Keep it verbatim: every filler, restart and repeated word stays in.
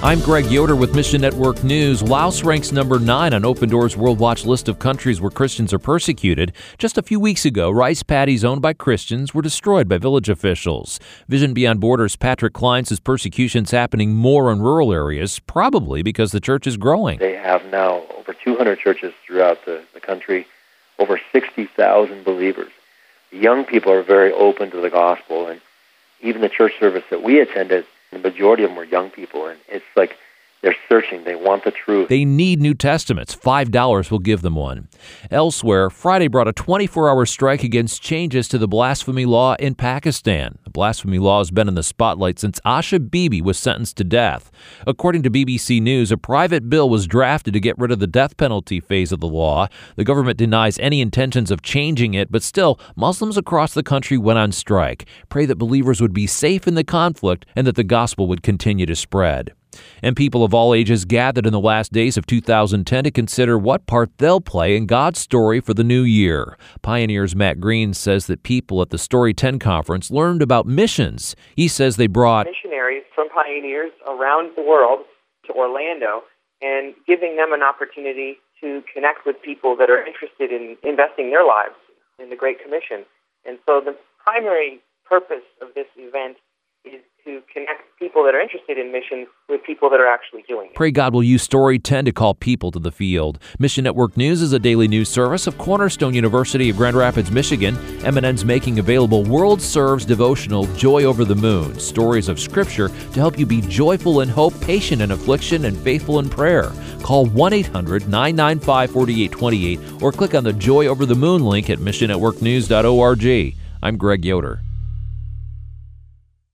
I'm Greg Yoder with Mission Network News. Laos ranks number nine on Open Doors World Watch list of countries where Christians are persecuted. Just a few weeks ago, rice paddies owned by Christians were destroyed by village officials. Vision Beyond Borders' Patrick Klein says persecution's happening more in rural areas, probably because the church is growing. They have now over two hundred churches throughout the, the country, over sixty thousand believers. The young people are very open to the gospel, and even the church service that we attended, the majority of them were young people, and it's like they're searching. They want the truth. They need New Testaments. five dollars will give them one. Elsewhere, Friday brought a twenty-four hour strike against changes to the blasphemy law in Pakistan. The blasphemy law has been in the spotlight since Asha Bibi was sentenced to death. According to B B C News, a private bill was drafted to get rid of the death penalty phase of the law. The government denies any intentions of changing it, but still, Muslims across the country went on strike. Pray that believers would be safe in the conflict and that the gospel would continue to spread. And people of all ages gathered in the last days of two thousand ten to consider what part they'll play in God's story for the new year. Pioneers Matt Green says that people at the Story ten conference learned about missions. He says they brought missionaries from Pioneers around the world to Orlando and giving them an opportunity to connect with people that are interested in investing their lives in the Great Commission. And so the primary purpose of this event is to connect people that are interested in missions with people that are actually doing it. Pray God will use Story ten to call people to the field. Mission Network News is a daily news service of Cornerstone University of Grand Rapids, Michigan. M and N's making available World Serves devotional Joy Over the Moon, stories of Scripture to help you be joyful in hope, patient in affliction, and faithful in prayer. Call one eight hundred nine nine five four eight two eight or click on the Joy Over the Moon link at mission network news dot org. I'm Greg Yoder.